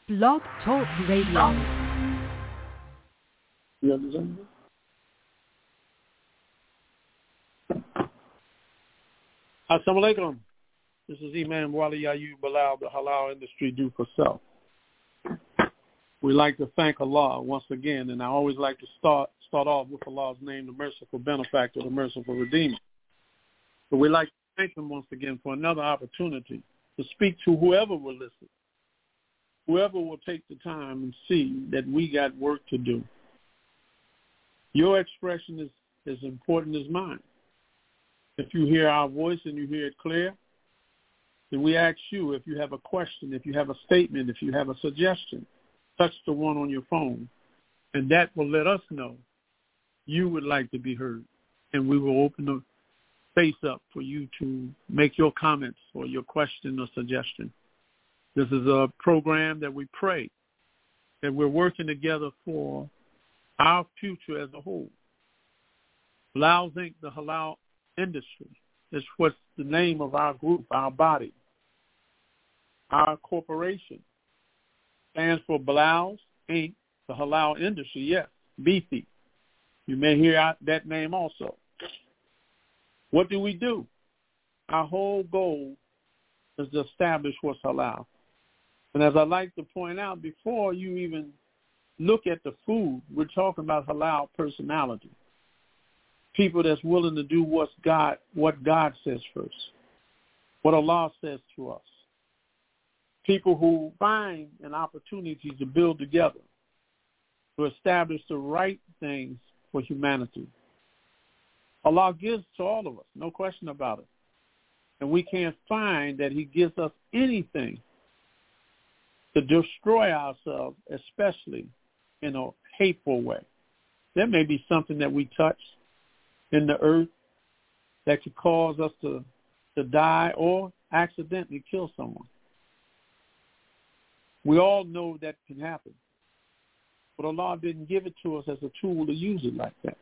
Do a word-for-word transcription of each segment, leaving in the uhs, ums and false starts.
Blog Talk Radio. You understand? Assalamu alaikum. This is Imam Wali Ayub Bilal, the halal industry do for self. We like to thank Allah once again, and I always like to start start off with Allah's name, the merciful benefactor, the merciful redeemer. But we like to thank him once again for another opportunity to speak to whoever will listen, whoever will take the time and see that we got work to do. Your expression is as important as mine. If you hear our voice and you hear it clear, then we ask you, if you have a question, if you have a statement, if you have a suggestion, touch the one on your phone, and that will let us know you would like to be heard, and we will open the space up for you to make your comments or your question or suggestion. This is a program that we pray that we're working together for our future as a whole. Halal Incorporated, the halal industry, is what's the name of our group, our body. Our corporation stands for Bilal Incorporated, the halal industry, yes, B T. You may hear that name also. What do we do? Our whole goal is to establish what's halal. And as I like to point out, before you even look at the food, we're talking about halal personality. People that's willing to do what's God, what God says first, what Allah says to us. People who find an opportunity to build together, to establish the right things for humanity. Allah gives to all of us, no question about it. And we can't find that he gives us anything to destroy ourselves, especially in a hateful way. There may be something that we touch in the earth that could cause us to, to die or accidentally kill someone. We all know that can happen. But Allah didn't give it to us as a tool to use it like that.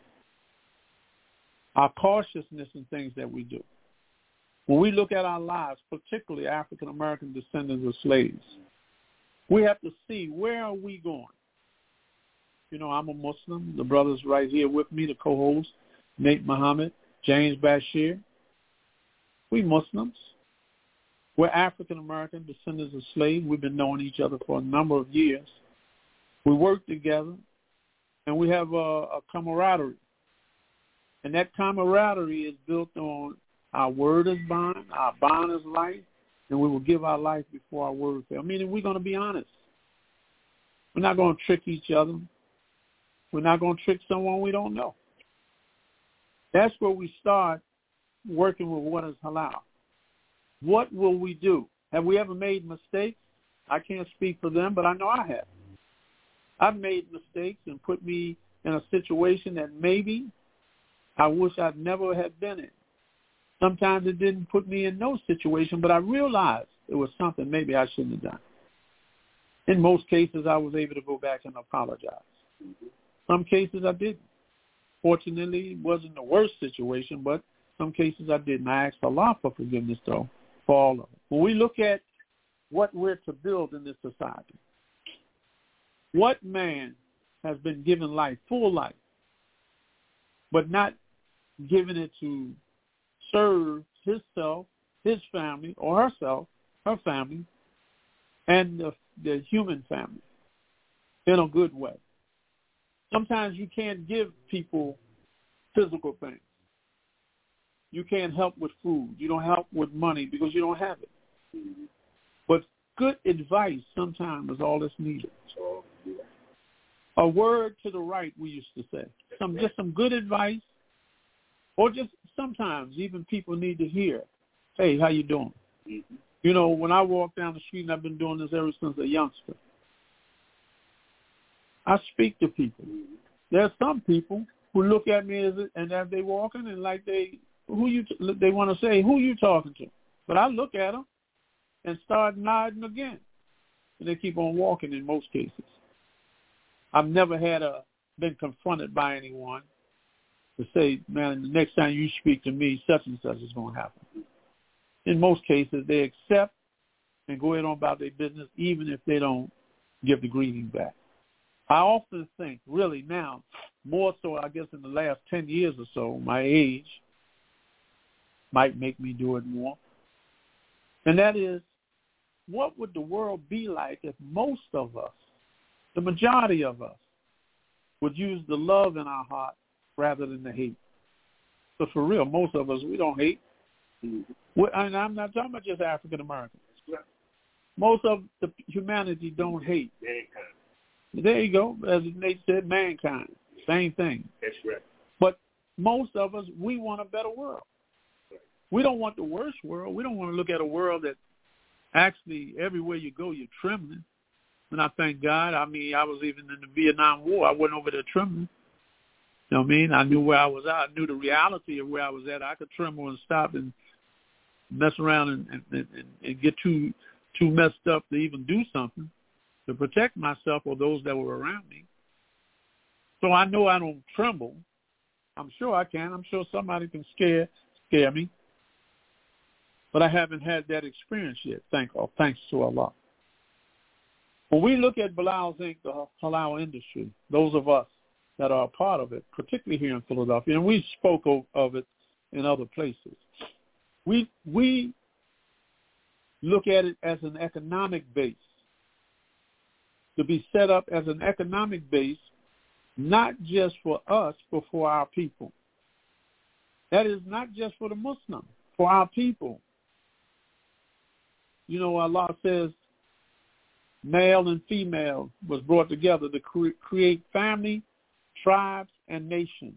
Our cautiousness in things that we do. When we look at our lives, particularly African-American descendants of slaves, we have to see, where are we going? You know, I'm a Muslim. The brothers right here with me, the co-hosts, Nate Muhammad, James Bashir. We Muslims. We're African-American descendants of slaves. We've been knowing each other for a number of years. We work together, and we have a, a camaraderie. And that camaraderie is built on our word is bond, our bond is life, and we will give our life before our word fail. Meaning we're going to be honest. We're not going to trick each other. We're not going to trick someone we don't know. That's where we start working with what is halal. What will we do? Have we ever made mistakes? I can't speak for them, but I know I have. I've made mistakes and put me in a situation that maybe I wish I'd never had been in. Sometimes it didn't put me in no situation, but I realized it was something maybe I shouldn't have done. In most cases, I was able to go back and apologize. Some cases I didn't. Fortunately, it wasn't the worst situation, but some cases I didn't. I asked Allah for forgiveness, though, for all of it. When we look at what we're to build in this society, what man has been given life, full life, but not given it to serve himself, his family, or herself, her family, and the, the human family in a good way? Sometimes you can't give people physical things. You can't help with food. You don't help with money because you don't have it. Mm-hmm. But good advice sometimes is all that's needed. A word to the right, we used to say. Some just some good advice, or just sometimes even people need to hear, hey, how you doing? Mm-hmm. You know, when I walk down the street, and I've been doing this ever since a youngster, I speak to people. There are some people who look at me as and as they walking and like they who you they want to say who you talking to, but I look at them and start nodding again, and they keep on walking. In most cases, I've never had a been confronted by anyone to say, man, the next time you speak to me, such and such is going to happen. In most cases, they accept and go ahead on about their business, even if they don't give the greeting back. I often think, really now, more so I guess in the last ten years or so, my age might make me do it more. And that is, what would the world be like if most of us, the majority of us, would use the love in our heart rather than the hate? So for real, most of us, we don't hate. Mm-hmm. And I'm not talking about just African Americans. Right. Most of the humanity don't hate. Mankind. There you go. As Nate said, mankind. Same thing. That's right. But most of us, we want a better world. Right. We don't want the worst world. We don't want to look at a world that actually everywhere you go, you're trembling. And I thank God. I mean, I was even in the Vietnam War. I went over there trembling. You know what I mean? I knew where I was at. I knew the reality of where I was at. I could tremble and stop and mess around and, and, and, and get too too messed up to even do something to protect myself or those that were around me. So I know I don't tremble. I'm sure I can. I'm sure somebody can scare scare me. But I haven't had that experience yet, thank, oh, thanks to Allah. When we look at Bilal's Incorporated, the halal industry, those of us that are a part of it, particularly here in Philadelphia, and we spoke of, of it in other places, we we look at it as an economic base, to be set up as an economic base, not just for us, but for our people. That is not just for the Muslim, for our people. You know, Allah says male and female was brought together to cre- create family, tribes, and nations.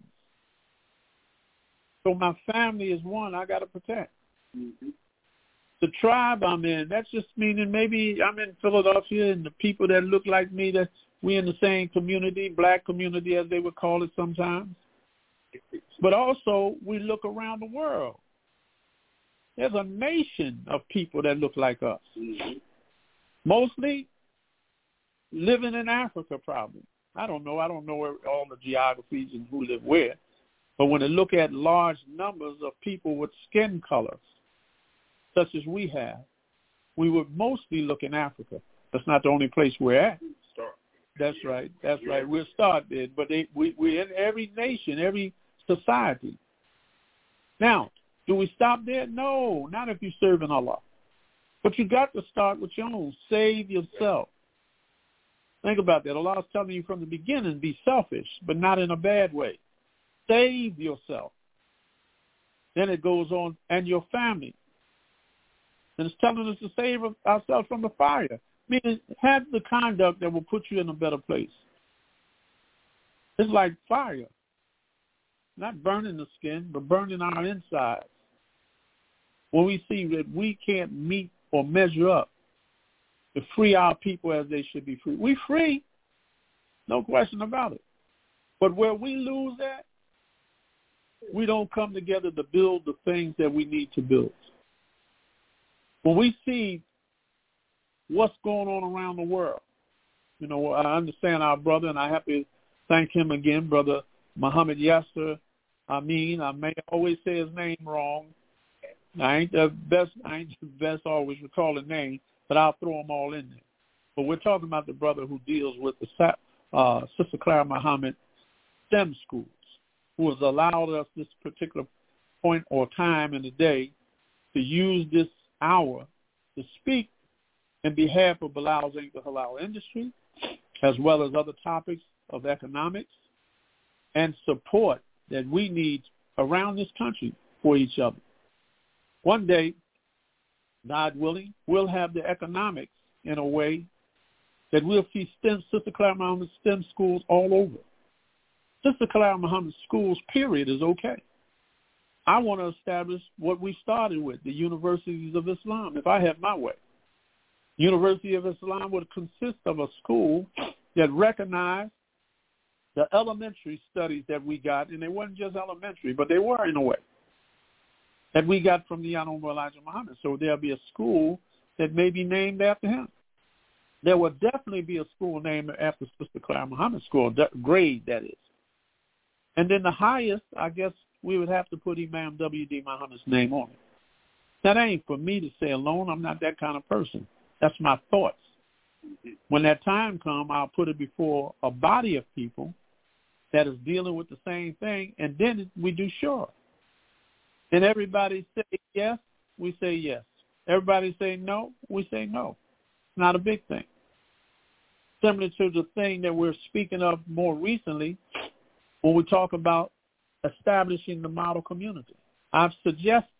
So my family is one I got to protect. Mm-hmm. The tribe I'm in, that's just meaning maybe I'm in Philadelphia and the people that look like me, that we in the same community, black community as they would call it sometimes. But also we look around the world. There's a nation of people that look like us. Mm-hmm. Mostly living in Africa probably. I don't know. I don't know where, all the geographies and who live where. But when they look at large numbers of people with skin colors, such as we have, we would mostly look in Africa. That's not the only place we're at. That's right. That's right. We'll start there. But they, we, we're in every nation, every society. Now, do we stop there? No, not if you're serving Allah. But you got to start with your own. Save yourself. Think about that. Allah is telling you from the beginning, be selfish, but not in a bad way. Save yourself. Then it goes on, and your family. And it's telling us to save ourselves from the fire. Meaning, have the conduct that will put you in a better place. It's like fire. Not burning the skin, but burning our insides. When we see that we can't meet or measure up to free our people as they should be free. We free, no question about it. But where we lose that, we don't come together to build the things that we need to build. When we see what's going on around the world, you know, I understand our brother, and I have to thank him again, Brother Muhammad Yasser Amin. I may always say his name wrong. I ain't the best. I ain't the best always recall the name, but I'll throw them all in there. But we're talking about the brother who deals with the uh, Sister Clara Muhammad STEM schools, who has allowed us this particular point or time in the day to use this hour to speak in behalf of Bilal's Incorporated, the halal industry, as well as other topics of economics and support that we need around this country for each other. One day, God willing, we'll have the economics in a way that we'll see STEM, Sister Clara Muhammad STEM schools all over. Sister Clara Muhammad schools, period, is okay. I want to establish what we started with, the universities of Islam, if I have my way. University of Islam would consist of a school that recognized the elementary studies that we got, and they weren't just elementary, but they were in a way, that we got from the Honorable Elijah Muhammad. So there'll be a school that may be named after him. There will definitely be a school named after Sister Clara Muhammad School, grade that is. And then the highest, I guess we would have to put Imam W D Muhammad's name on it. That ain't for me to say alone. I'm not that kind of person. That's my thoughts. when that time comes, I'll put it before a body of people that is dealing with the same thing, and then we do sure. And everybody say yes, we say yes. Everybody say no, we say no. It's not a big thing. Similar to the thing that we're speaking of more recently when we talk about establishing the model community. I've suggested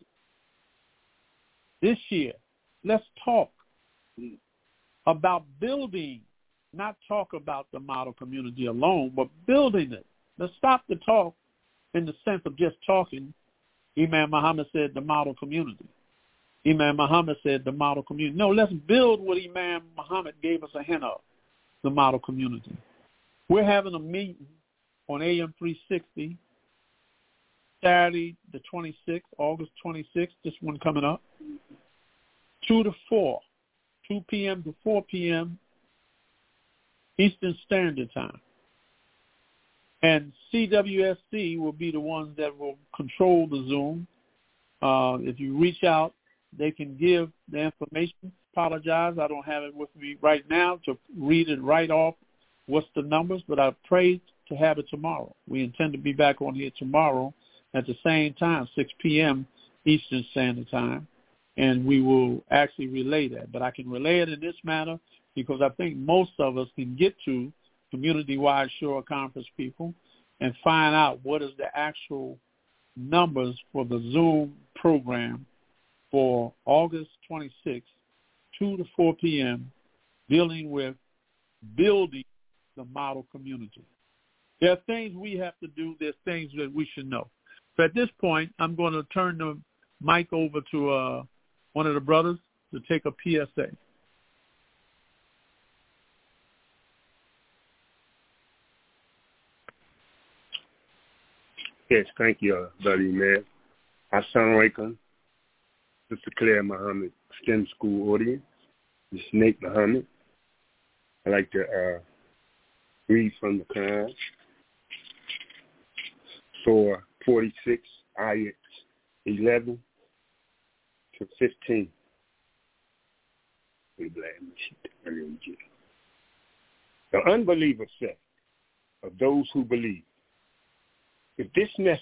this year, let's talk about building, not talk about the model community alone, but building it. Let's stop the talk in the sense of just talking. Imam Muhammad said the model community. Imam Muhammad said the model community. No, let's build what Imam Muhammad gave us a hint of, the model community. We're having a meeting on A M three sixty, Saturday the twenty-sixth, August twenty-sixth, this one coming up, two to four, two p.m. to four p.m. Eastern Standard Time. And C W S C will be the ones that will control the Zoom. Uh, if you reach out, they can give the information. Apologize, I don't have it with me right now to read it right off. What's the numbers? But I pray to have it tomorrow. We intend to be back on here tomorrow at the same time, six p.m. Eastern Standard Time, and we will actually relay that. But I can relay it in this manner because I think most of us can get to Community-Wide Shore Conference people and find out what is the actual numbers for the Zoom program for August twenty-sixth, two to four p.m., dealing with building the model community. There are things we have to do. There's things that we should know. So at this point, I'm going to turn the mic over to uh, one of the brothers to take a P S A. Yes, thank you, uh, Brother Imam. Assalamu alaikum. Sister Claire Muhammad, STEM School audience. This is Nate Muhammad. I'd like to uh, read from the Quran. Surah forty-six, ayats eleven to fifteen. The unbeliever said of those who believe, if this message,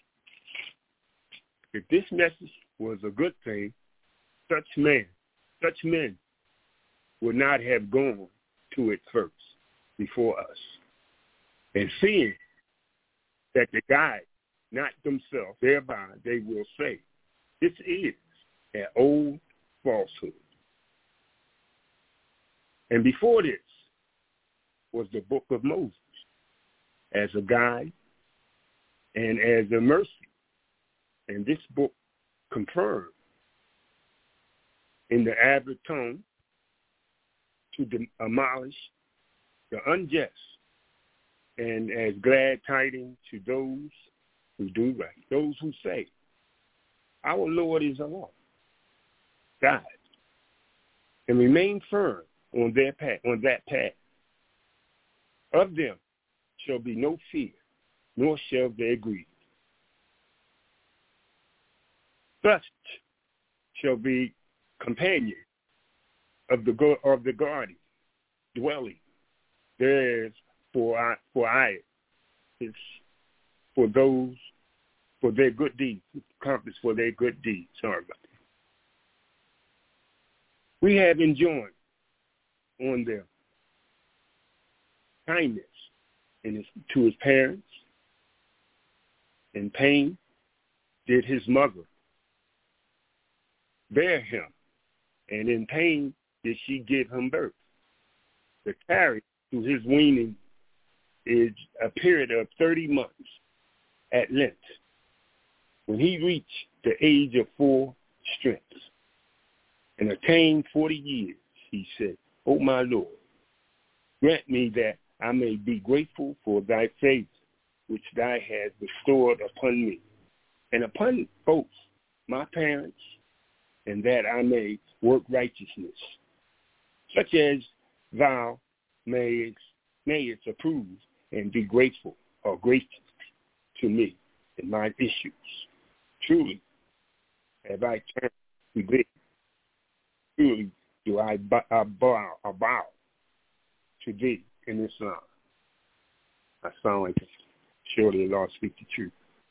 if this message was a good thing, such men, such men would not have gone to it first before us. And seeing that they guide not themselves, thereby they will say, this is an old falsehood. And before this was the book of Moses as a guide and as a mercy. And this book confirmed in the Arabic tongue to demolish the unjust and as glad tidings to those who do right, those who say, our Lord is Allah, God, and remain firm on their path, on that path. Of them shall be no fear, nor shall they grieve. Such shall be companion of the of the guardian dwelling. There is for for I is for those for their good deeds, compass for their good deeds. Sorry about that. We have enjoined on them kindness in his, to his parents. In pain did his mother bear him, and in pain did she give him birth. The carry to his weaning is a period of thirty months at length. When he reached the age of full strength and attained forty years, he said, O my Lord, grant me that I may be grateful for thy favor, which thou hast bestowed upon me, and upon both my parents, and that I may work righteousness, such as thou mayest, mayest approve and be grateful or gracious to me in my issues. Truly have I turned to thee. Truly do I bow, I bow, I bow to thee in Islam. I sound like surely the Lord speak the truth.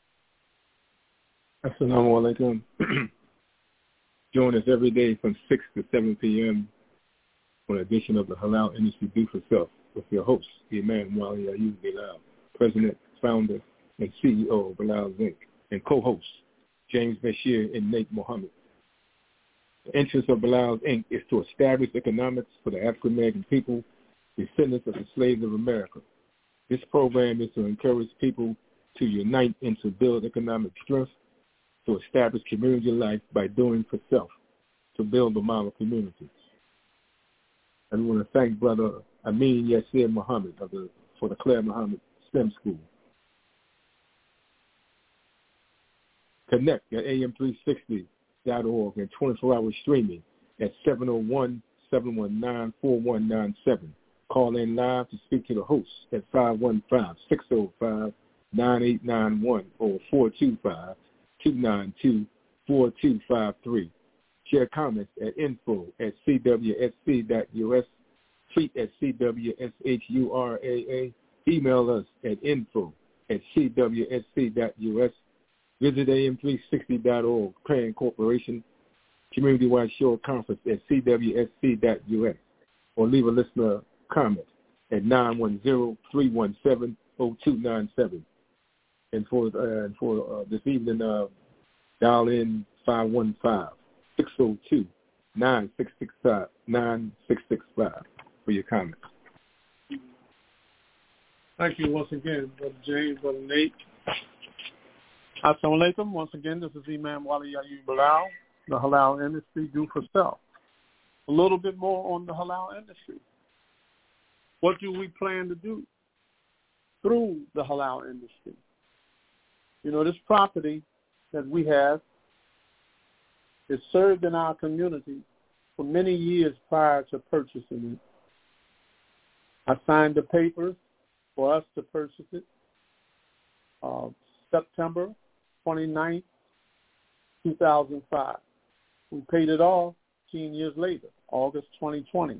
Assalamu alaikum. Join us every day from six to seven p.m. on an edition of the Halal Industry Do for Self with your host, Imam Wali Ayub Bilal, President, Founder, and C E O of Bilal Incorporated, and co-hosts, James Bashir and Nate Mohammed. The interest of Bilal Incorporated is to establish economics for the African American people, descendants of the slaves of America. This program is to encourage people to unite and to build economic strength, to establish community life by doing for self, to build a model community. And we want to thank Brother Amin Yasir Muhammad of the, for the Claire Muhammad STEM School. Connect at A M three sixty dot org and twenty-four hour streaming at seven oh one, seven one nine, four one nine seven. Call in live to speak to the host at five one five, six oh five, nine eight nine one or four two five, two nine two, four two five three. Share comments at info at c w s c dot u s, tweet at C W S H U R A A, email us at info at c w s c dot u s, visit A M three sixty dot org, Clan Corporation, Community-Wide Show Conference at c w s c dot u s, or leave a listener comment at nine one zero, three one seven, zero two nine seven. And for uh, for uh, this evening, uh, dial in five one five, six oh two, nine six six five, nine six six five for your comments. Thank you once again, Brother James, Brother Nate. Assalamu alaikum. Once again, this is Imam Wali Ayub Bilal, the Halal Industry Do for Self. A little bit more on the halal industry. What do we plan to do through the halal industry? You know, this property that we have is served in our community for many years prior to purchasing it. I signed the papers for us to purchase it uh, September twenty-ninth, two thousand five. We paid it off ten years later, August twenty twenty.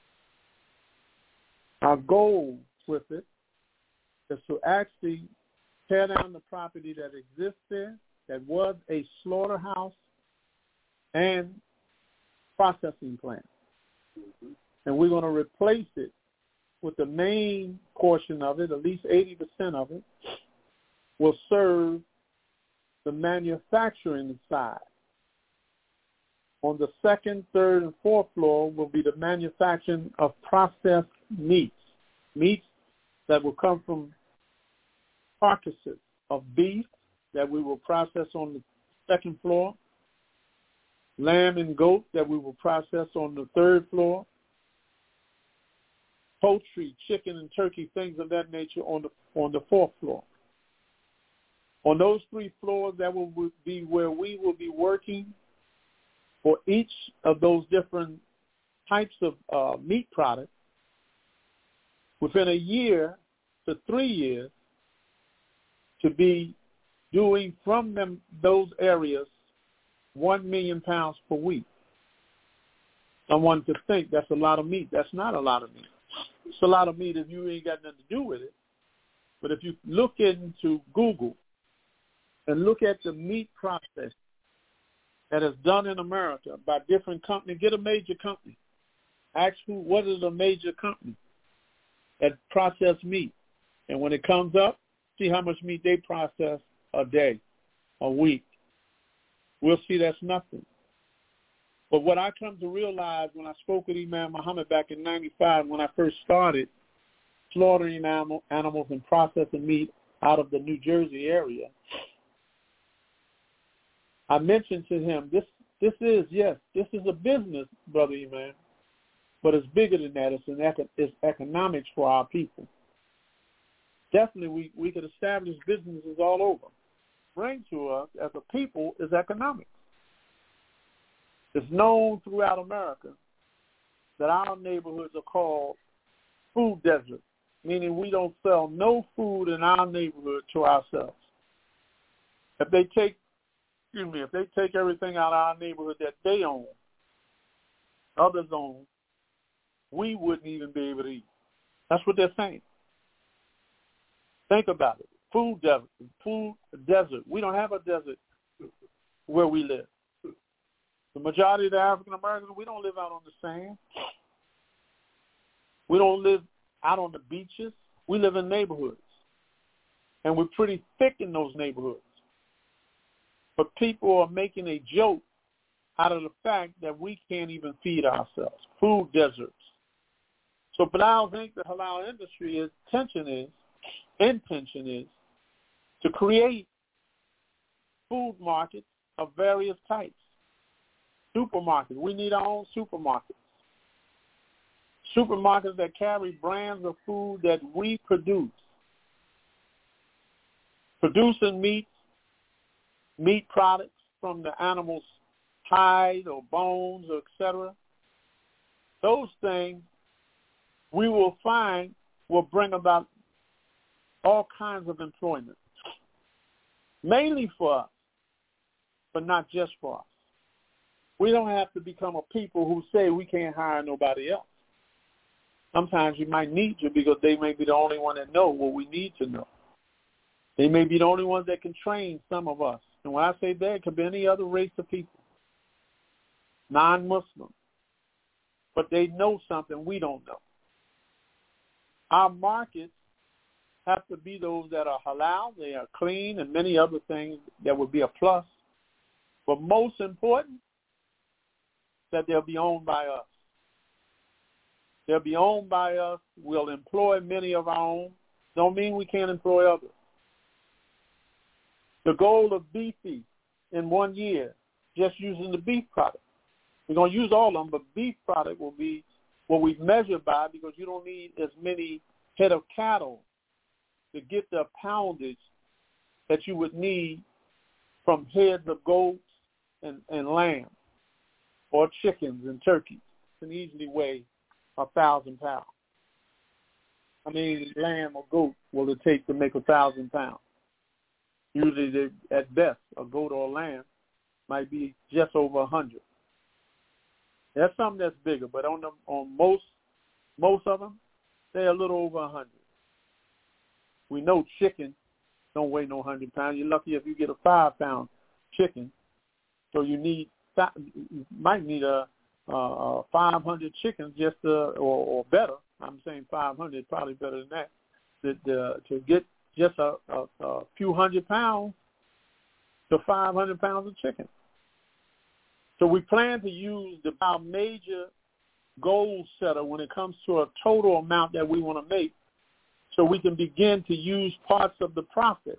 Our goal with it is to actually tear down the property that exists there, that was a slaughterhouse and processing plant. Mm-hmm. And we're going to replace it with the main portion of it, at least eighty percent of it, will serve the manufacturing side. On the second, third, and fourth floor will be the manufacturing of processed meats, meats that will come from carcasses of beef that we will process on the second floor, lamb and goat that we will process on the third floor, poultry, chicken, and turkey, things of that nature on the on the fourth floor. On those three floors, that will be where we will be working for each of those different types of uh, meat products. Within a year to three years, to be doing from them those areas one million pounds per week. Someone could think that's a lot of meat. That's not a lot of meat. It's a lot of meat if you ain't got nothing to do with it. But if you look into Google and look at the meat process that is done in America by different companies, get a major company. Ask who, what is a major company that process meat? And when it comes up, see how much meat they process a day, a week. We'll see that's nothing. But what I come to realize when I spoke with Imam Muhammad back in ninety-five, when I first started slaughtering animal, animals and processing meat out of the New Jersey area, I mentioned to him, this this is, yes, this is a business, Brother Imam, but it's bigger than that. It's, an eco- it's economics for our people. Definitely we, we could establish businesses all over. Bring to us as a people is economics. It's known throughout America that our neighborhoods are called food deserts, meaning we don't sell no food in our neighborhood to ourselves. If they take, excuse me, if they take everything out of our neighborhood that they own, others own, we wouldn't even be able to eat. That's what they're saying. Think about it. Food desert. Food desert. We don't have a desert where we live. The majority of the African Americans, we don't live out on the sand. We don't live out on the beaches. We live in neighborhoods. And we're pretty thick in those neighborhoods. But people are making a joke out of the fact that we can't even feed ourselves. Food deserts. So Bilal thinks the halal industry is intention is, intention is to create food markets of various types. Supermarkets. We need our own supermarkets. Supermarkets that carry brands of food that we produce. Producing meat, meat products from the animal's hide or bones, or et cetera. Those things we will find will bring about all kinds of employment, mainly for us, but not just for us. We don't have to become a people who say we can't hire nobody else. Sometimes you might need to because they may be the only one that know what we need to know. They may be the only ones that can train some of us. And when I say that, it could be any other race of people, non-Muslim. But they know something we don't know. Our markets have to be those that are halal, they are clean, and many other things that would be a plus. But most important, that they'll be owned by us. They'll be owned by us. We'll employ many of our own. Don't mean we can't employ others. The goal of Beefy in one year, just using the beef product. We're going to use all of them, but beef product will be what we measure by because you don't need as many head of cattle to get the poundage that you would need from heads of goats and, and lamb or chickens and turkeys. Can easily weigh a thousand pounds. I mean, lamb or goat will it take to make a thousand pounds? Usually, they, at best, a goat or a lamb might be just over a hundred. There's some that's bigger, but on them, on most most of them, they're a little over a hundred. We know chicken don't weigh no hundred pounds. You're lucky if you get a five pound chicken. So you need you might need a, a five hundred chickens just to, or, or better. I'm saying five hundred, probably better than that. To, to, to get just a, a, a few hundred pounds to five hundred pounds of chicken. So we plan to use the, our major goal setter when it comes to a total amount that we want to make so we can begin to use parts of the profit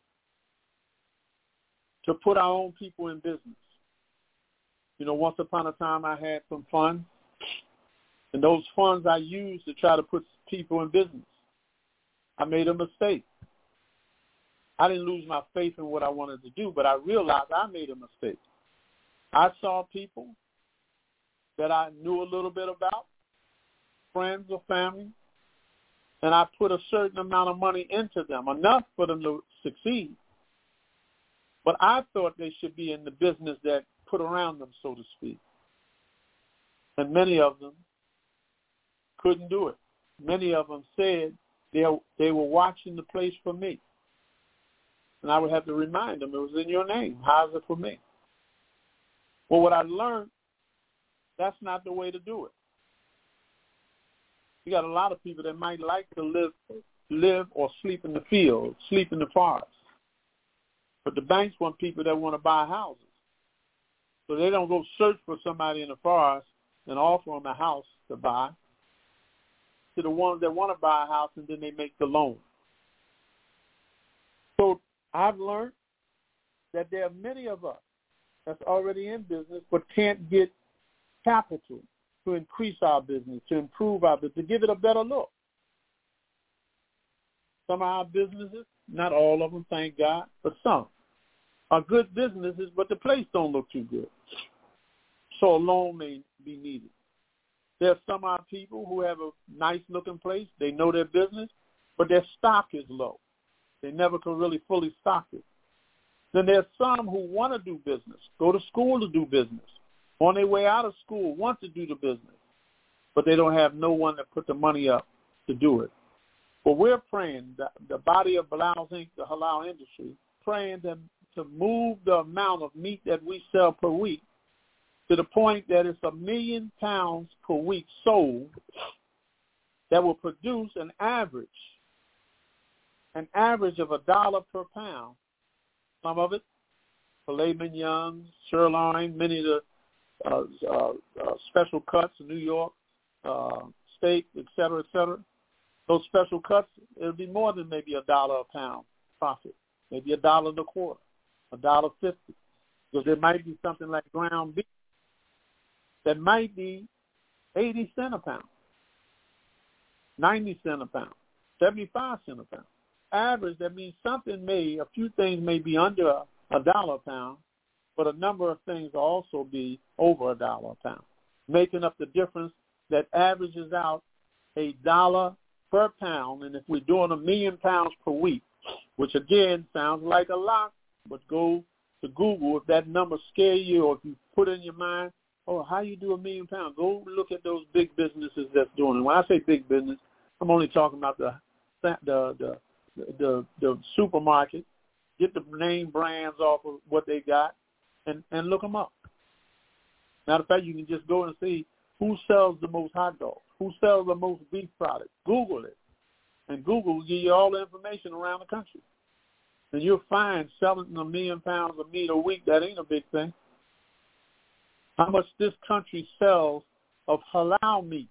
to put our own people in business. You know, once upon a time I had some funds, and those funds I used to try to put people in business. I made a mistake. I didn't lose my faith in what I wanted to do, but I realized I made a mistake. I saw people that I knew a little bit about, friends or family, and I put a certain amount of money into them, enough for them to succeed. But I thought they should be in the business that put around them, so to speak. And many of them couldn't do it. Many of them said they, they were watching the place for me. And I would have to remind them, it was in your name. How's it for me? Well, what I learned, that's not the way to do it. You got a lot of people that might like to live live or sleep in the field, sleep in the forest. But the banks want people that want to buy houses. So they don't go search for somebody in the forest and offer them a house to buy. To the ones that want to buy a house, and then they make the loan. So I've learned that there are many of us that's already in business but can't get capital to increase our business, to improve our business, to give it a better look. Some of our businesses, not all of them, thank God, but some are good businesses, but the place don't look too good. So a loan may be needed. There are some of our people who have a nice-looking place. They know their business, but their stock is low. They never can really fully stock it. Then there's some who want to do business, go to school to do business, on their way out of school want to do the business, but they don't have no one to put the money up to do it. Well, we're praying, the, the body of Bilal Incorporated, the halal industry, praying to, to move the amount of meat that we sell per week to the point that it's a million pounds per week sold that will produce an average, an average of a dollar per pound. Some of it, filet mignon, sirloin, many of the uh, uh, uh, special cuts in New York, uh, steak, et cetera, et cetera. Those special cuts, it'll be more than maybe a dollar a pound profit, maybe a dollar and a quarter, a dollar fifty. Because there might be something like ground beef that might be eighty cents a pound, ninety cents a pound, seventy-five cents a pound. Average, that means something may, a few things may be under a, a dollar a pound, but a number of things will also be over a dollar a pound, making up the difference that averages out a dollar per pound. And if we're doing a million pounds per week, which again sounds like a lot, but go to Google if that number scares you, or if you put in your mind, oh, how you do a million pounds? Go look at those big businesses that's doing it. When I say big business, I'm only talking about the the the the, the supermarket. Get the name brands off of what they got, and, and look them up. Matter of fact, you can just go and see who sells the most hot dogs, who sells the most beef products. Google it, and Google will give you all the information around the country. And you'll find selling a million pounds of meat a week, that ain't a big thing. How much this country sells of halal meat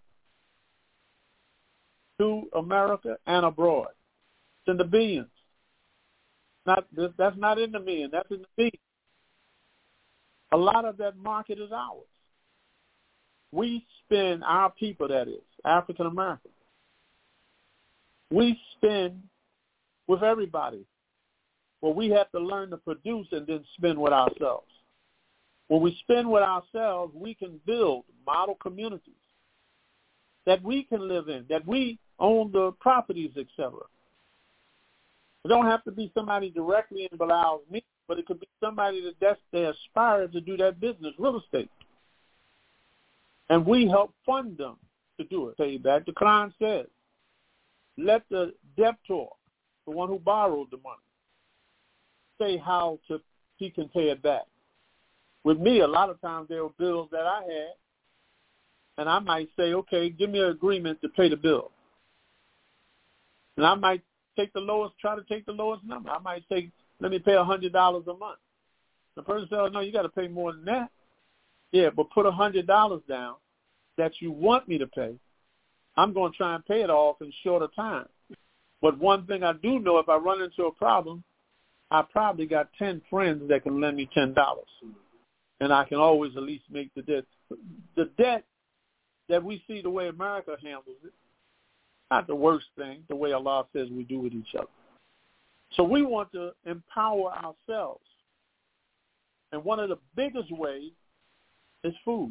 to America and abroad. It's in the billions. Not that's not in the million. That's in the billions. A lot of that market is ours. We spend, our people, that is, African American. We spend with everybody. Well, we have to learn to produce and then spend with ourselves. When we spend with ourselves, we can build model communities that we can live in, that we own the properties, et cetera. It don't have to be somebody directly in Bilal's meat, but it could be somebody that that's, they aspire to do that business, real estate. And we help fund them to do it. Pay back. The Quran says, let the debtor, the one who borrowed the money, say how to he can pay it back. With me, a lot of times there were bills that I had, and I might say, okay, give me an agreement to pay the bill. And I might take the lowest, try to take the lowest number. I might say, let me pay one hundred dollars a month. The person says, oh, no, you got to pay more than that. Yeah, but put one hundred dollars down that you want me to pay. I'm going to try and pay it off in shorter time. But one thing I do know, if I run into a problem, I probably got ten friends that can lend me ten dollars. And I can always at least make the debt. The debt that we see the way America handles it, not the worst thing, the way Allah says we do with each other. So we want to empower ourselves. And one of the biggest ways is food.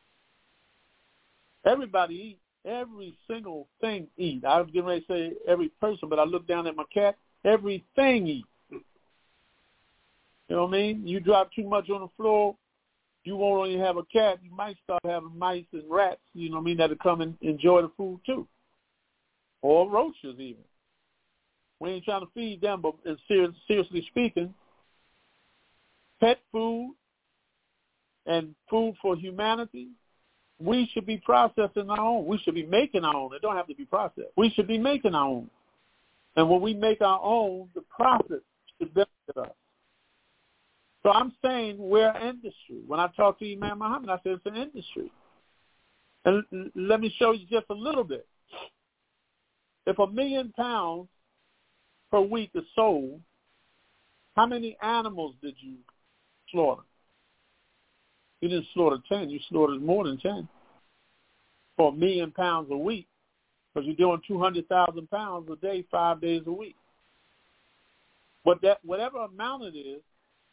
Everybody eats. Every single thing eat. I was getting ready to say every person, but I look down at my cat. Everything eats. You know what I mean? You drop too much on the floor, you won't only have a cat, you might start having mice and rats, you know what I mean, that'll come and enjoy the food too. Or roaches even. We ain't trying to feed them, but seriously speaking, pet food and food for humanity, we should be processing our own. We should be making our own. It don't have to be processed. We should be making our own. And when we make our own, the profit should benefit us. So I'm saying we're an industry. When I talk to Imam Muhammad, I say it's an industry. And let me show you just a little bit. If a million pounds per week is sold, how many animals did you slaughter? You didn't slaughter ten. You slaughtered more than ten for a million pounds a week, because you're doing two hundred thousand pounds a day, five days a week. But that whatever amount it is,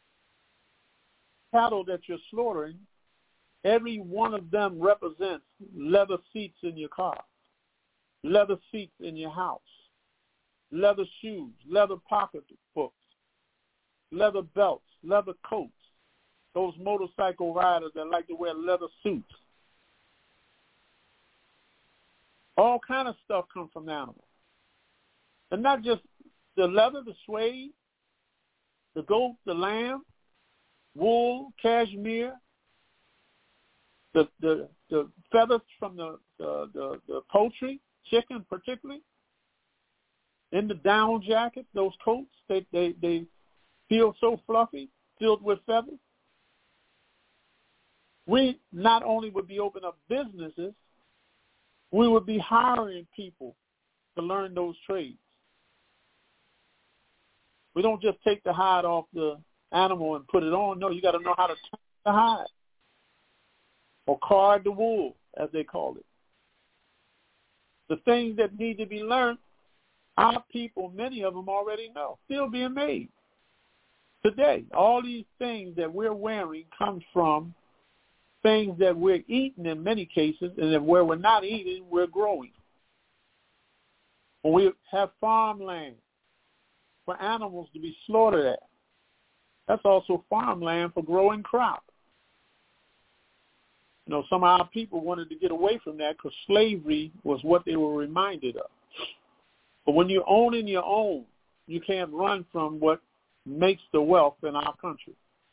cattle that you're slaughtering, every one of them represents leather seats in your car, leather seats in your house, leather shoes, leather pocketbooks, leather belts, leather coats, those motorcycle riders that like to wear leather suits. All kind of stuff comes from animals. And not just the leather, the suede, the goat, the lamb, wool, cashmere, the the, the feathers from the, the, the, the poultry, chicken particularly, in the down jacket, those coats, they, they, they feel so fluffy, filled with feathers. We not only would be opening up businesses, we would be hiring people to learn those trades. We don't just take the hide off the animal and put it on. No, you got to know how to turn the hide or card the wool, as they call it. The things that need to be learned, our people, many of them already know, still being made today. All these things that we're wearing come from things that we're eating in many cases, and then where we're not eating, we're growing. When we have farmland for animals to be slaughtered at, that's also farmland for growing crop. You know, some of our people wanted to get away from that because slavery was what they were reminded of. But when you're owning your own, you can't run from what makes the wealth in our country.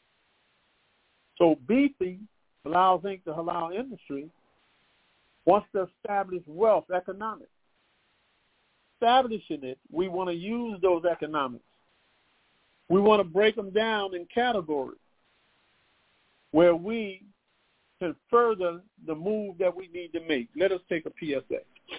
So beefing allows, I think, the halal industry wants to establish wealth economics. Establishing it, we want to use those economics. We want to break them down in categories where we can further the move that we need to make. Let us take a P S A.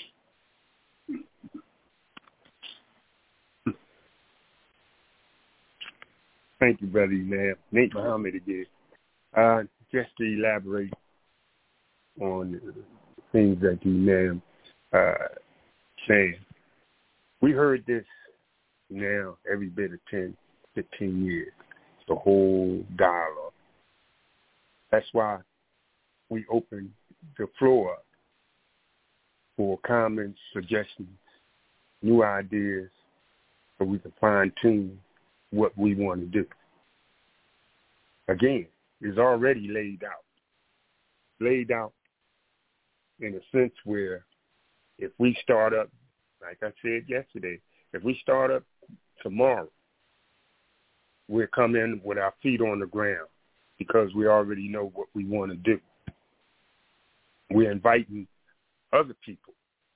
Thank you, Brother Imam. Nate Muhammad again. Uh, just to elaborate on things that the Imam uh, saying. We heard this now every bit of ten, fifteen years, the whole dialogue. That's why we open the floor up for comments, suggestions, new ideas, so we can fine-tune what we want to do. Again, it's already laid out. Laid out in a sense where if we start up, like I said yesterday, if we start up tomorrow, we'll come in with our feet on the ground because we already know what we want to do. We're inviting other people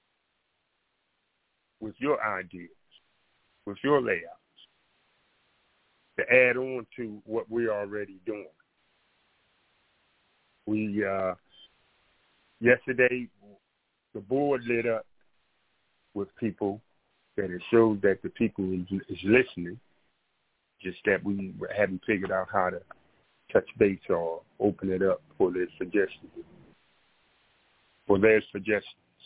with your ideas, with your layouts, to add on to what we're already doing. We, uh, yesterday, the board lit up with people that it showed that the people is, is listening, just that we haven't figured out how to touch base or open it up for their suggestions. For their suggestions.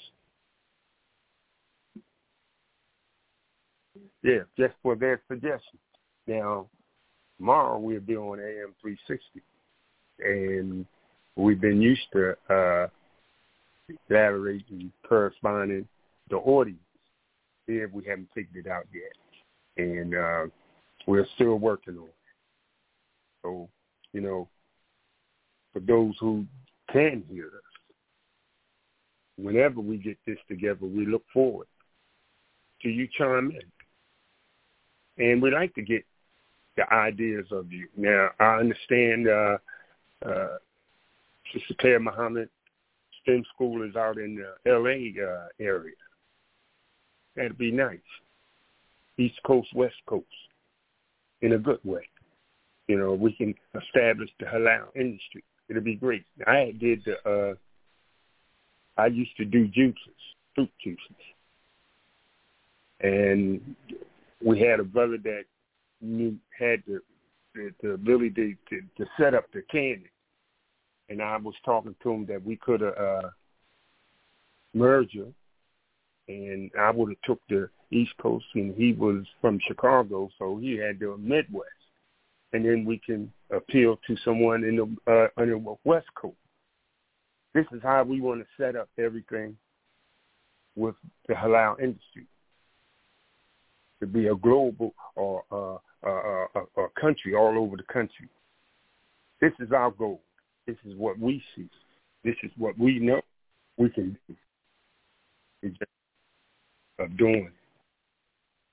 Yeah, just for their suggestions. Now, tomorrow we'll be on A M three sixty, and we've been used to uh, collaborating, corresponding the audience. Here we haven't figured it out yet, and uh, we're still working on it. So, you know, for those who can hear us, whenever we get this together, we look forward to you chime in. And we like to get the ideas of you. Now, I understand uh, uh, Sister Claire Muhammad STEM School is out in the L A uh, area. That'd be nice. East Coast, West Coast, in a good way. You know, we can establish the halal industry. It'll be great. I did the, uh, I used to do juices, fruit juices. And we had a brother that knew, had the, the, the ability to, to, to set up the canning. And I was talking to him that we could have uh, merged them. And I would have took the East Coast, and he was from Chicago, so he had the Midwest. And then we can appeal to someone in the, uh, on the West Coast. This is how we want to set up everything with the halal industry, to be a global or uh, uh, uh, a country all over the country. This is our goal. This is what we see. This is what we know we can do. Of doing.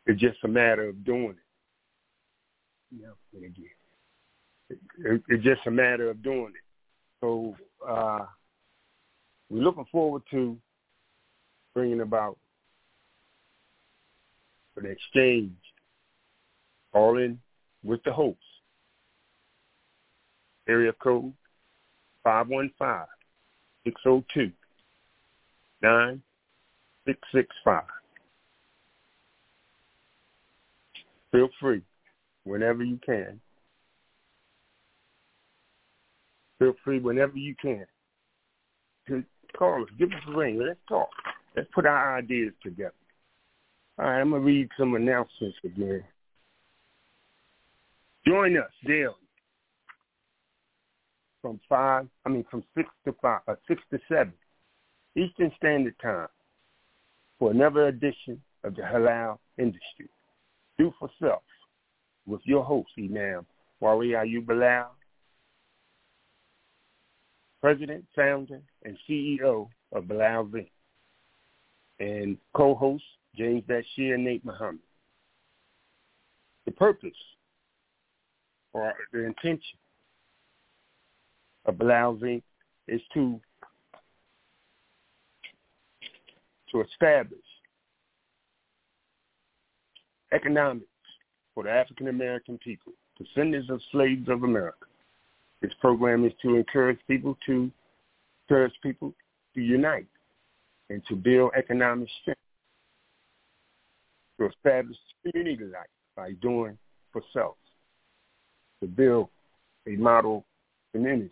It's just a matter of doing it. Yeah, again. It, it, it's just a matter of doing it. So uh, we're looking forward to bringing about an exchange, all in with the host. Area code five one five, six oh two, nine six six five. Feel free whenever you can. Feel free whenever you can to call us, give us a ring. Let's talk. Let's put our ideas together. All right, I'm going to read some announcements again. Join us daily from five, I mean from six to five, uh, six to seven Eastern Standard Time for another edition of the Halal Industry. Do for self with your host, Imam Wali Ayub Bilal, President, Founder, and C E O of Bilal Incorporated, and co-host James Bashir and Nate Muhammad. The purpose or the intention of Bilal Incorporated is to to establish economics for the African American people, descendants of slaves of America. This program is to encourage people to encourage people to unite and to build economic strength, to establish community life by doing for self, to build a model community.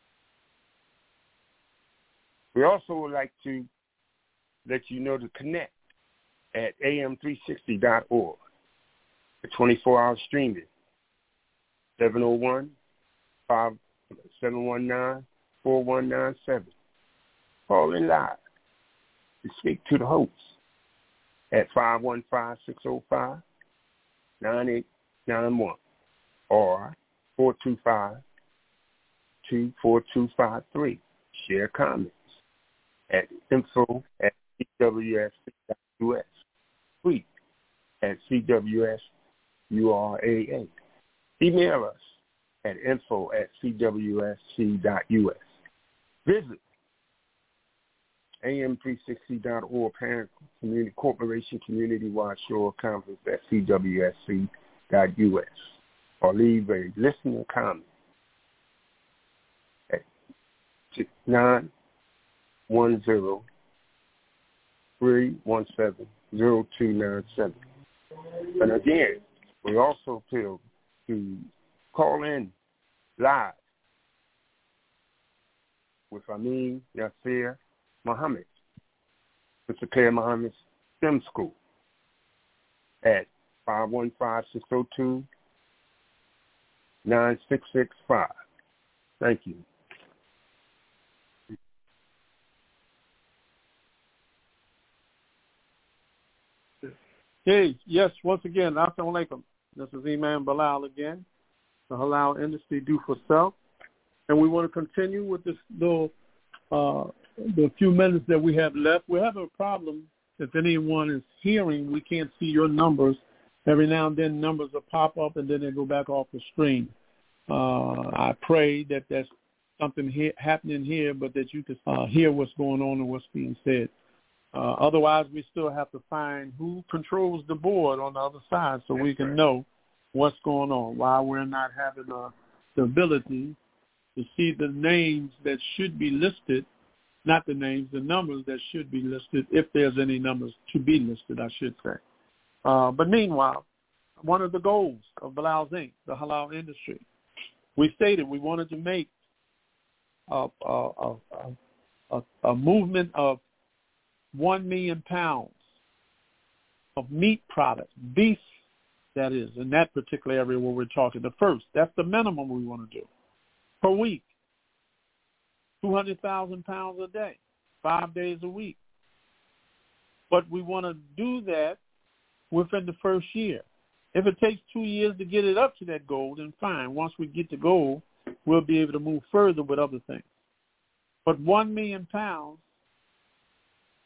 We also would like to let you know to connect at A M three sixty dot org, the twenty-four hour streaming, seven oh one, five seven one nine, four one nine seven. Call in live to speak to the host at five one five, six oh five, nine eight nine one or four two five, two four two five three. Share comments at info at C W S C dot U S. Tweet at C W S U R A A. Email us at info at C W S C dot U S. Visit A M three sixty dot org, Parent Community Corporation Community-Wide Shore Conference at C W S C dot U S, or leave a listener comment at nine one zero, three one seven, zero two nine seven. And again, we also appeal to call in live with Amin Yasir Muhammad, Mister Claire Muhammad's STEM School at five one five, six oh two, nine six six five. Thank you. Hey, yes, once again, assalamu alaikum. This is Imam Bilal again, the Halal Industry Do for Self. And we want to continue with this little, uh, the few minutes that we have left. We have a problem. If anyone is hearing, we can't see your numbers. Every now and then numbers will pop up and then they go back off the screen. Uh, I pray that there's something he- happening here, but that you can uh, hear what's going on and what's being said. Uh, otherwise, we still have to find who controls the board on the other side so we can know what's going on, why we're not having uh, the ability to see the names that should be listed, not the names, the numbers that should be listed, if there's any numbers to be listed, I should say. Uh, but meanwhile, one of the goals of Bilal Incorporated, the halal industry, we stated we wanted to make a, a, a, a, a movement of one million pounds of meat products, beef, that is, in that particular area where we're talking. The first, that's the minimum we want to do per week. two hundred thousand pounds a day, five days a week. But we want to do that within the first year. If it takes two years to get it up to that goal, then fine. Once we get the goal, we'll be able to move further with other things. But one million pounds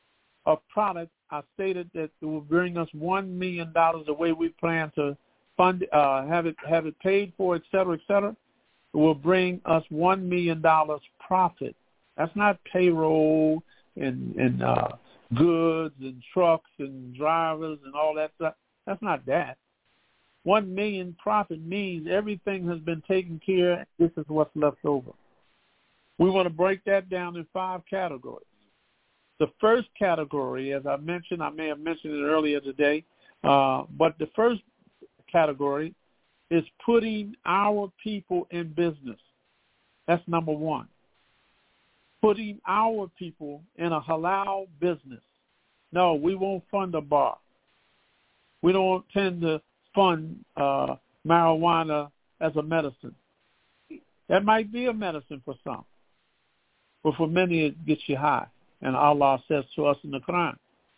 a product, I stated that it will bring us one million dollars the way we plan to fund, uh, have it have it paid for, et cetera, et cetera. It will bring us one million dollars profit. That's not payroll and, and uh, goods and trucks and drivers and all that stuff. That's not that. One million profit means everything has been taken care of. This is what's left over. We want to break that down in five categories. The first category, as I mentioned, I may have mentioned it earlier today, uh, but the first category is putting our people in business. That's number one. Putting our people in a halal business. No, we won't fund a bar. We don't tend to fund uh, marijuana as a medicine. That might be a medicine for some, but for many it gets you high. And Allah says to us in the Quran,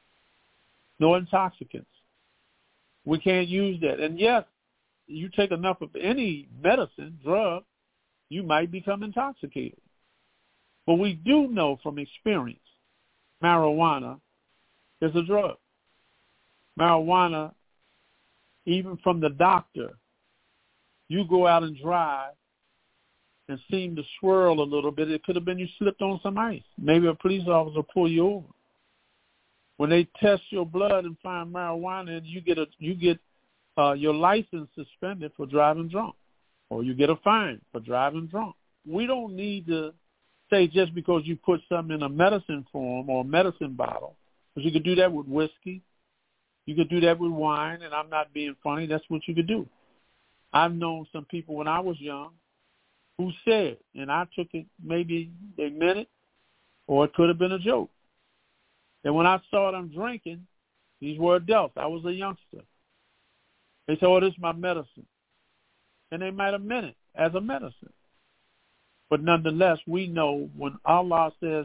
no intoxicants. We can't use that. And yes, you take enough of any medicine, drug, you might become intoxicated. But we do know from experience, marijuana is a drug. Marijuana, even from the doctor, you go out and drive and seem to swirl a little bit. It could have been you slipped on some ice. Maybe a police officer pull you over. When they test your blood and find marijuana, and you get a you get uh, your license suspended for driving drunk, or you get a fine for driving drunk. We don't need to say just because you put something in a medicine form or a medicine bottle, because you could do that with whiskey. You could do that with wine, and I'm not being funny. That's what you could do. I've known some people when I was young who said, and I took it, maybe they meant it, or it could have been a joke. And when I saw them drinking, these were adults. I was a youngster. They said, oh, this is my medicine. And they might have meant it as a medicine. But nonetheless, we know when Allah says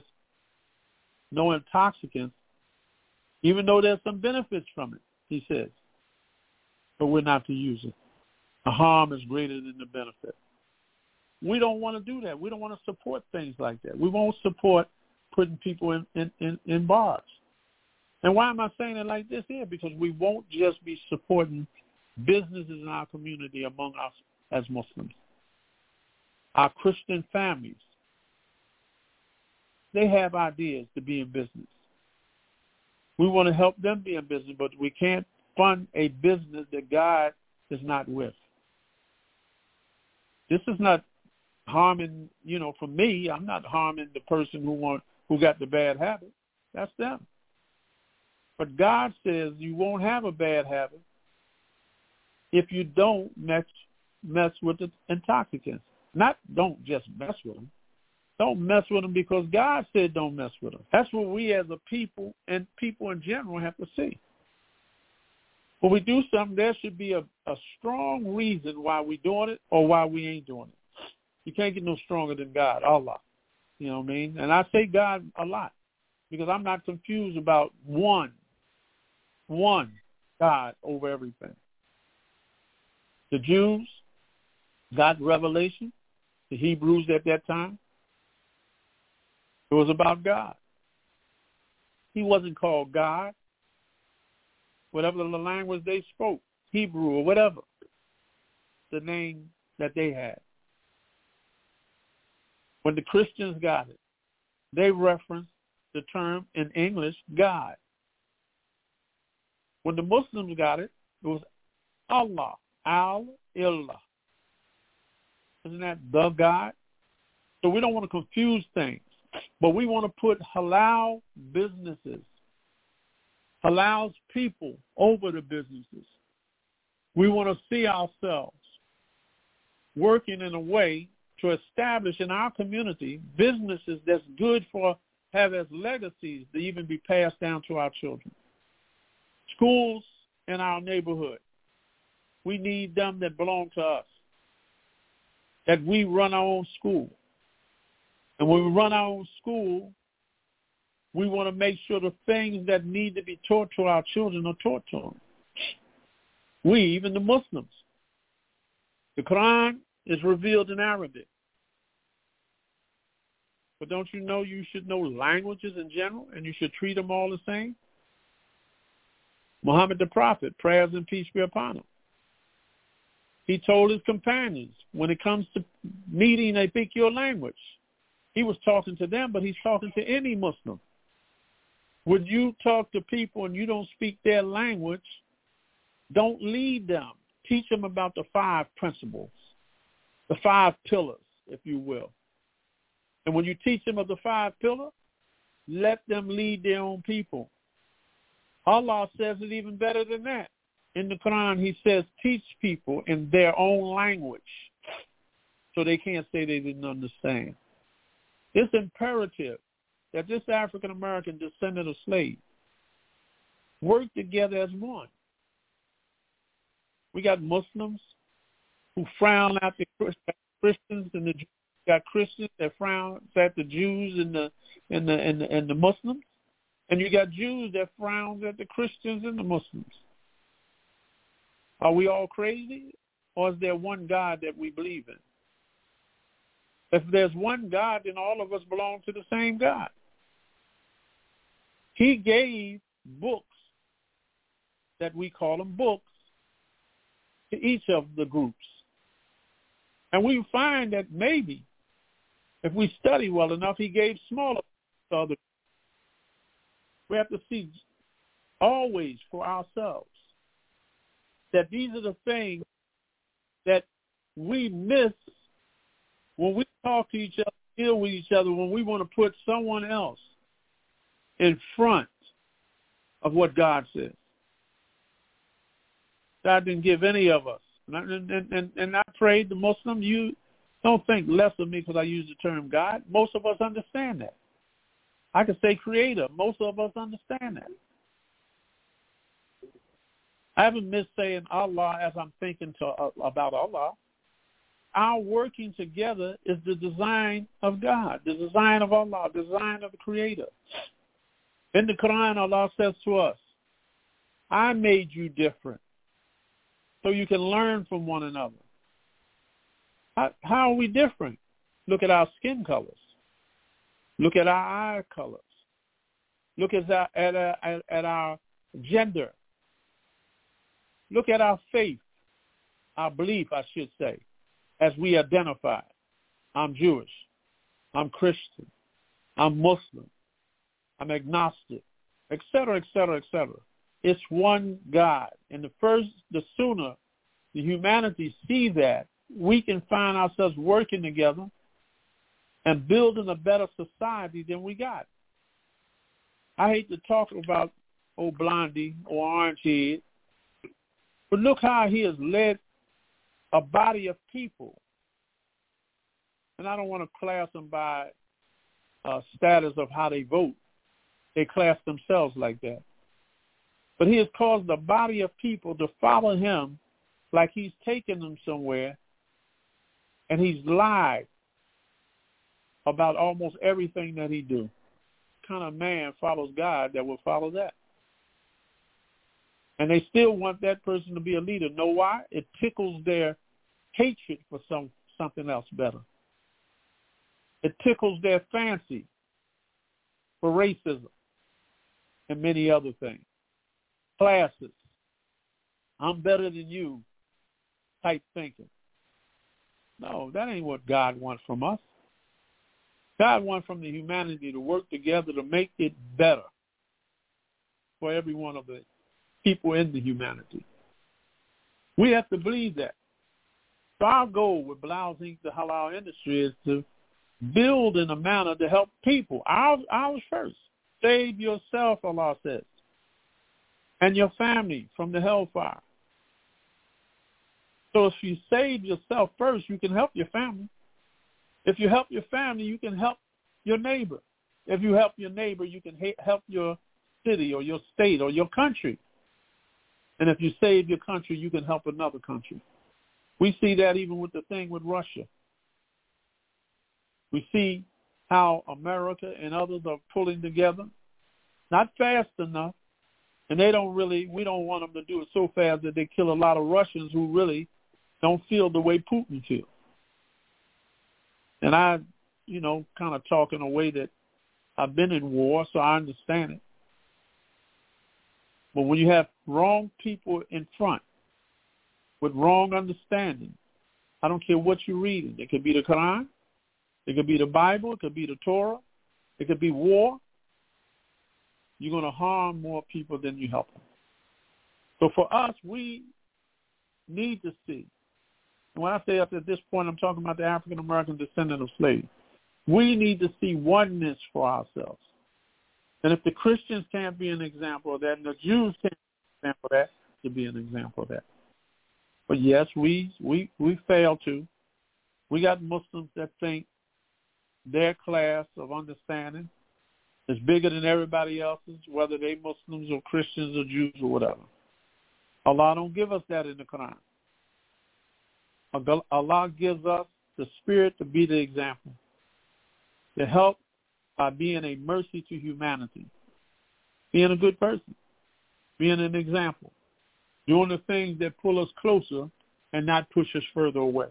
no intoxicants, even though there's some benefits from it, he says, but we're not to use it. The harm is greater than the benefit. We don't want to do that. We don't want to support things like that. We won't support putting people in, in, in, in bars. And why am I saying it like this here? Because we won't just be supporting businesses in our community among us as Muslims. Our Christian families, they have ideas to be in business. We want to help them be in business, but we can't fund a business that God is not with. This is not harming, you know, for me, I'm not harming the person who want who got the bad habit. That's them. But God says you won't have a bad habit if you don't mess, mess with the intoxicants. Not don't just mess with them. Don't mess with them because God said don't mess with them. That's what we as a people and people in general have to see. When we do something, there should be a, a strong reason why we're doing it or why we ain't doing it. You can't get no stronger than God, Allah. You know what I mean? And I say God a lot because I'm not confused about one, one God over everything. The Jews got revelation, the Hebrews at that time. It was about God. He wasn't called God. Whatever the language they spoke, Hebrew or whatever, the name that they had. When the Christians got it, they referenced the term in English, God. When the Muslims got it, it was Allah, Al-Illah. Isn't that the God? So we don't want to confuse things, but we want to put halal businesses, halal people over the businesses. We want to see ourselves working in a way to establish in our community businesses that's good for, have as legacies to even be passed down to our children. Schools in our neighborhood, we need them that belong to us, that we run our own school. And when we run our own school, we want to make sure the things that need to be taught to our children are taught to them. We, even the Muslims, the Quran is revealed in Arabic. But don't you know you should know languages in general, and you should treat them all the same? Muhammad the Prophet, prayers and peace be upon him. He told his companions, when it comes to meeting, they speak your language. He was talking to them, but he's talking to any Muslim. When you talk to people and you don't speak their language, don't lead them. Teach them about the five principles, the five pillars, if you will. And when you teach them of the five pillars, let them lead their own people. Allah says it even better than that. In the Quran, he says, teach people in their own language so they can't say they didn't understand. It's imperative that this African-American descendant of slaves work together as one. We got Muslims who frown at the Christians, and the got Christians that frown at the Jews and the and the and the, and the Muslims, and you got Jews that frown at the Christians and the Muslims. Are we all crazy, or is there one God that we believe in? If there's one God, then all of us belong to the same God. He gave books that we call them books to each of the groups. And we find that maybe if we study well enough, he gave smaller to others. We have to see always for ourselves that these are the things that we miss when we talk to each other, deal with each other, when we want to put someone else in front of what God says. God didn't give any of us. And, and, and, and I pray the Muslim, you don't think less of me because I use the term God. Most of us understand that. I could say creator. Most of us understand that. I haven't missed saying Allah as I'm thinking to, uh, about Allah. Our working together is the design of God, the design of Allah, the design of the Creator. In the Quran, Allah says to us, I made you different so you can learn from one another. How, how are we different? Look at our skin colors. Look at our eye colors. Look at our, at, our, at our gender. Look at our faith, our belief, I should say, as we identify. I'm Jewish. I'm Christian. I'm Muslim. I'm agnostic, et cetera, et cetera, et cetera. It's one God. And the first, the sooner the humanity see that, we can find ourselves working together and building a better society than we got. I hate to talk about old Blondie or Orange Head, but look how he has led a body of people. And I don't want to class them by uh, status of how they vote. They class themselves like that. But he has caused a body of people to follow him like he's taken them somewhere, and he's lied about almost everything that he do. What kind of man follows God that will follow that? And they still want that person to be a leader. Know why? It tickles their hatred for some something else better. It tickles their fancy for racism and many other things. Classes. I'm better than you type thinking. No, that ain't what God wants from us. God wants from the humanity to work together to make it better for every one of the people in the humanity. We have to believe that. So our goal with Bilal Incorporated, the halal industry, is to build in a manner to help people. Ours, ours first. Save yourself, Allah says, and your family from the hellfire. So if you save yourself first, you can help your family. If you help your family, you can help your neighbor. If you help your neighbor, you can help your city or your state or your country. And if you save your country, you can help another country. We see that even with the thing with Russia. We see how America and others are pulling together, not fast enough, and they don't really, we don't want them to do it so fast that they kill a lot of Russians who really don't feel the way Putin feels. And I, you know, kind of talk in a way that I've been in war, so I understand it. But when you have wrong people in front with wrong understanding, I don't care what you're reading. It could be the Quran. It could be the Bible. It could be the Torah. It could be war. You're going to harm more people than you help them. So for us, we need to see. And when I say up at this point, I'm talking about the African-American descendant of slaves. We need to see oneness for ourselves. And if the Christians can't be an example of that, and the Jews can't be an example of that, to be an example of that. But yes, we we we fail to. We got Muslims that think their class of understanding is bigger than everybody else's, whether they Muslims or Christians or Jews or whatever. Allah don't give us that in the Quran. Allah gives us the spirit to be the example, to help by being a mercy to humanity, being a good person, being an example, doing the things that pull us closer and not push us further away.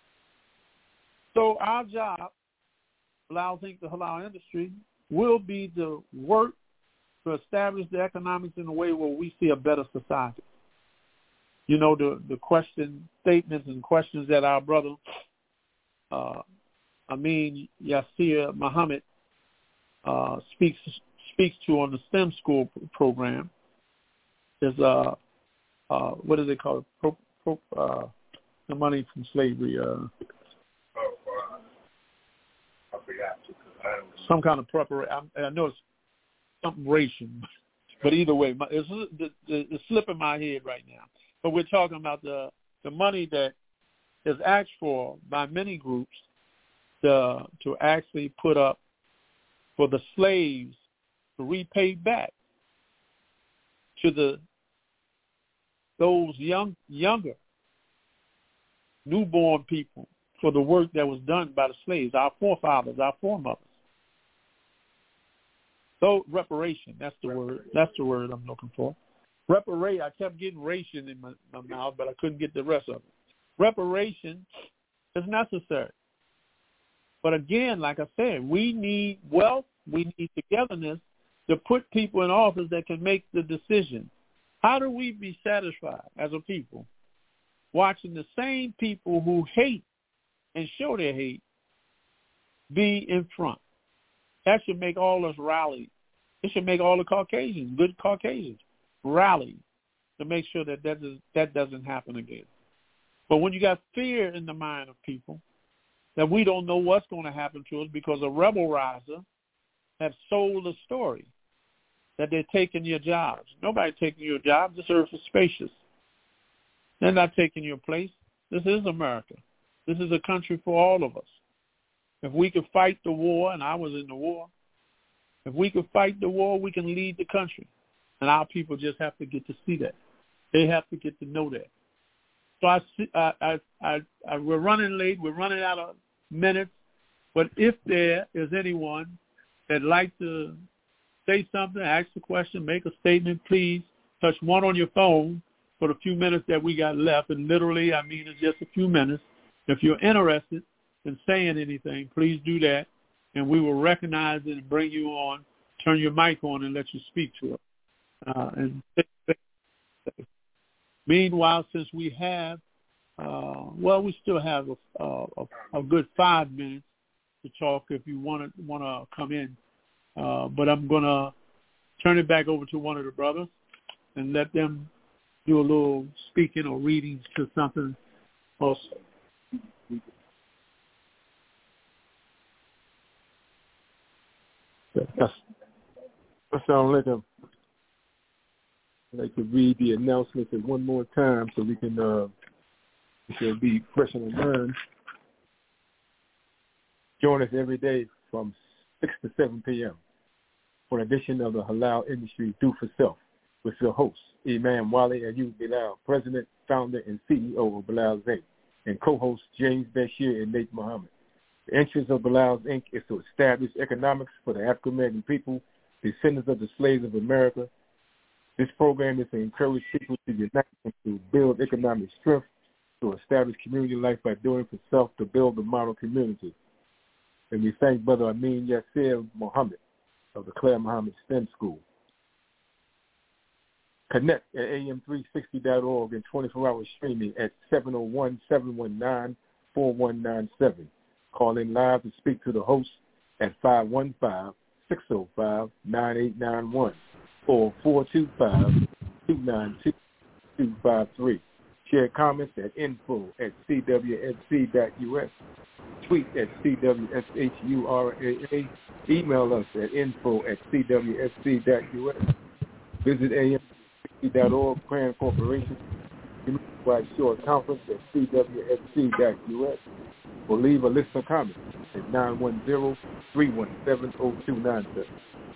So our job, Halal Incorporated, the halal industry, will be to work to establish the economics in a way where we see a better society. You know, the, the question, statements and questions that our brother, uh, Amin Yasir Muhammad, uh, speaks speaks to on the STEM school program is, uh, uh, what do they call it? Pro, pro, uh, the money from slavery. Uh, oh, uh, I forgot. Some kind of preparation. I, I know it's something ration, but either way, it's, it's, it's slipping my head right now. But we're talking about the, the money that is asked for by many groups to, to actually put up for the slaves to repay back to the those young younger newborn people for the work that was done by the slaves, our forefathers, our foremothers. So reparation, that's the word. That's the word I'm looking for. Reparation, I kept getting ration in my, my mouth, but I couldn't get the rest of it. Reparation is necessary. But again, like I said, we need wealth, we need togetherness to put people in office that can make the decision. How do we be satisfied as a people watching the same people who hate and show their hate be in front? That should make all us rally. It should make all the Caucasians, good Caucasians, rally to make sure that that, is, that doesn't happen again. But when you got fear in the mind of people, that we don't know what's going to happen to us because a rebel riser have sold a story that they're taking your jobs. Nobody taking your job. This earth is spacious. They're not taking your place. This is America. This is a country for all of us. If we could fight the war, and I was in the war, if we could fight the war, we can lead the country. And our people just have to get to see that. They have to get to know that. So I, I, I, I, I, we're running late. We're running out of minutes. But if there is anyone that'd like to say something, ask a question, make a statement, please touch one on your phone for the few minutes that we got left. And literally, I mean, it's just a few minutes. If you're interested in saying anything, please do that. And we will recognize it and bring you on, turn your mic on and let you speak to us. Uh, and meanwhile, since we have, uh, well, we still have a, a, a good five minutes to talk if you want to want to come in. Uh, but I'm going to turn it back over to one of the brothers and let them do a little speaking or reading to something also. That's, that sounds like a, I'd like to read the announcements one more time so we can, uh, we can be fresh in the mind. Join us every day from six to seven p.m. for an edition of the Halal Industry Do for Self with your hosts, Imam Wali Ayub Bilal, President, Founder, and C E O of Bilal's Incorporated, and co-hosts James Bashir and Nate Muhammad. The interest of Bilal's Incorporated is to establish economics for the African-American people, descendants of the slaves of America. This program is to encourage people to unite and to build economic strength, to establish community life by doing for self, to build a model community. And we thank Brother Amin Yasser Muhammad of the Claire Muhammad STEM School. Connect at A M three sixty dot org and twenty-four hour streaming at seven oh one, seven one nine, four one nine seven. Call in live to speak to the host at five one five, six oh five, nine eight nine one or four two five, two nine two, two five three. Share comments at info at c w s c dot u s. Tweet at C W S H U R A A. Email us at info at c w s c dot u s. Visit A M sixty dot org, Cran Corporation, Community-wide Short Conference at c w s c dot u s. Or leave a listener comment at nine one zero, three one seven, zero two nine seven.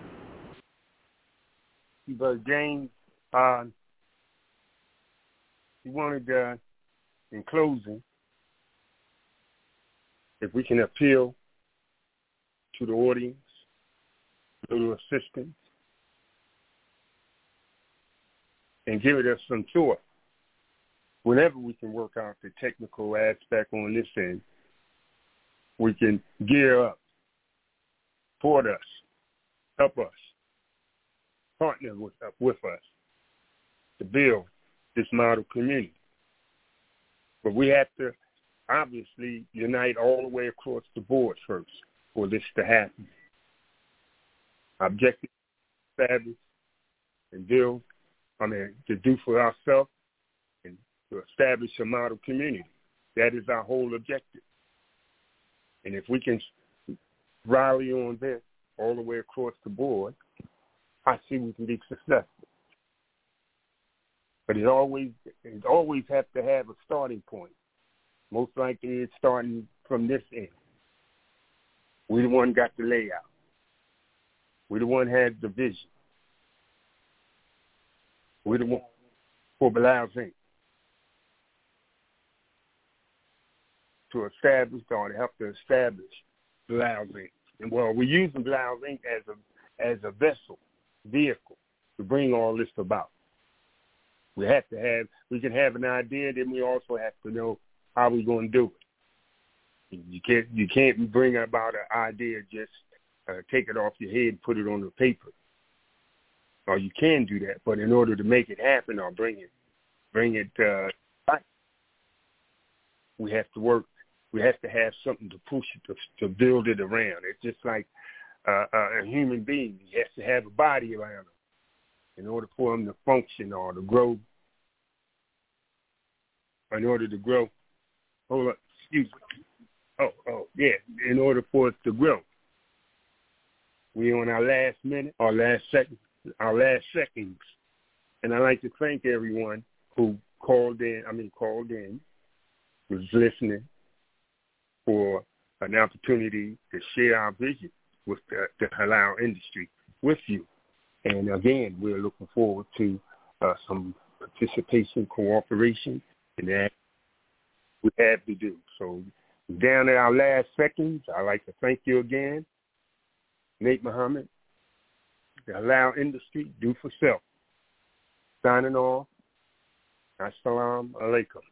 Brother James, uh, he wanted, uh, in closing, if we can appeal to the audience, a little assistance, and give it us some thought. Whenever we can work out the technical aspect on this end, we can gear up, support us, help us, partner with, uh, with us to build this model community. But we have to obviously unite all the way across the board first for this to happen. Objective, establish, and build, I mean, to do for ourselves and to establish a model community. That is our whole objective. And if we can rally on this all the way across the board, I see we can be successful. But it always, it always has to have a starting point. Most likely it's starting from this end. We the one got the layout. We the one had the vision. We the one for Bilal's Incorporated. To establish or to help to establish Bilal's Incorporated. And well, we're using Bilal's Incorporated as a as a vessel, vehicle to bring all this about. We have to have, we can have an idea, then we also have to know how we're going to do it. You can't, you can't bring about an idea, just uh, take it off your head and put it on the paper. Or you can do that, but in order to make it happen or bring it, bring it uh, back, we have to work. We have to have something to push it, to, to build it around. It's just like uh, a human being. He has to have a body around him in order for him to function or to grow. In order to grow, hold up, excuse me. Oh, oh, yeah, in order for us to grow. We on our last minute, our last second, our last seconds. And I'd like to thank everyone who called in, I mean called in, was listening, for an opportunity to share our vision with the, the halal industry with you. And again, we're looking forward to uh, some participation, cooperation, and that we have to do. So down at our last seconds, I'd like to thank you again, Nate Muhammad, the halal industry, do for self. Signing off. Assalamu alaikum.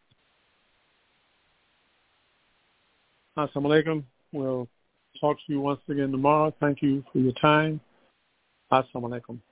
Assalamu alaikum. We'll talk to you once again tomorrow. Thank you for your time. Assalamu alaikum.